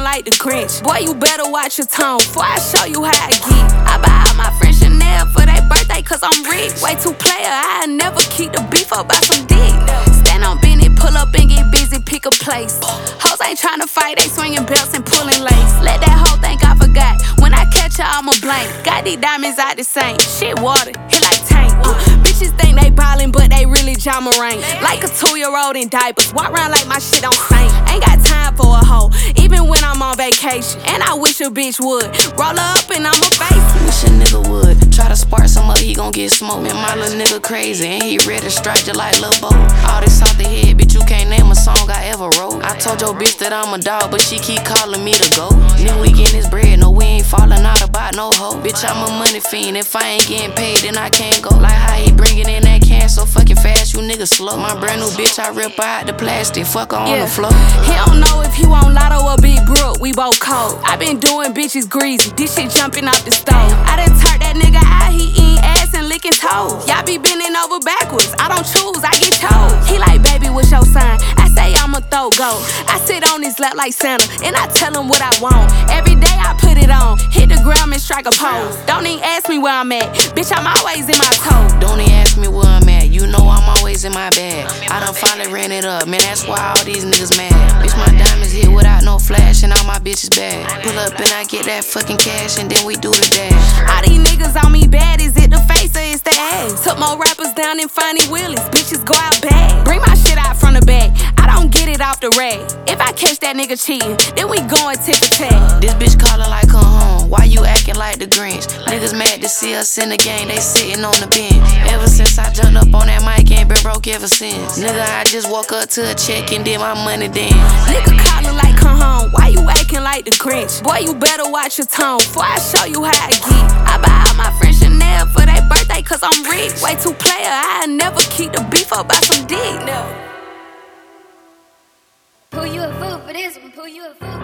like the Grinch. Boy, you better watch your tone before I show you how I get. I buy all my friends Chanel for their birthday cause I'm rich. Way too player, I never keep the beef up by some dick. Stand on business, pull up and get busy, pick a place. Hoes ain't tryna fight, they swinging belts and pulling lace. Let that hoe think I forgot. When I catch her, I'ma blank. Got these diamonds out the same. Shit water, hit like tank. Bitches think they ballin', but they really John Moran. Like a 2-year-old in diapers. Walk around like my shit on Saint. Ain't got time for a hoe, even when I'm on vacation. And I wish a bitch would roll her up and I'ma face. Wish a nigga would try to spark some up, he gon' get smoked. Man, my little nigga crazy, and he ready to strike you like Lil Bo. All this off the head, bitch, you can't name a song I ever wrote. I told your bitch that I'm a dog, but she keep calling me to go. Nigga, we getting this bread, no, we ain't falling out about no hoe. Bitch, I'm a money fiend, if I ain't getting paid, then I can't go. Like how he bringing in that can so fucking fast, you niggas slow. My brand new bitch, I rip out the plastic, fuck her on the floor. He don't know if he want Lotto or Big Brook, we both cold. I been doing bitches greasy, this shit jumping off the stove. I done turned that nigga out, he eating ass and licking toes. Y'all be bending over backwards, I don't choose, I get chose. He like, baby, what's your sign? I say I'm a throw go. I sit on his lap like Santa, and I tell him what I want. Every day I put it on, hit the ground and strike a pose. Don't even ask me where I'm at, bitch, I'm always in my toes. Don't even ask me where I'm at, you know I'm always in my bag. I done finally ran it up, man, that's why all these niggas mad. Bitch, my diamonds hit without no flash, and all my bitches bad. Pull up and I get that fucking cash, and then we do the dash. All these niggas on me bad, is it the face or is the ass? Took more rappers down than Funny Willies, bitches go out bad. Bring my shit out from the back, I don't get it off the rack. If I catch that nigga cheating, then we going tit for tat. This bitch calling like come home, why you acting like the Grinch? Niggas mad to see us in the game, they sitting on the bench. Ever since I jumped up on that mic, ain't been broke ever since. Nigga, I just woke up to a check and did my money dance. Nigga calling like come home, why you acting like the Grinch? Boy, you better watch your tone before I show you how I get. I buy all my friends Chanel for their birthday cause I'm rich. Way too player, I never keep the beef up by some dick. Pull you a fool for this one, pull you a fool.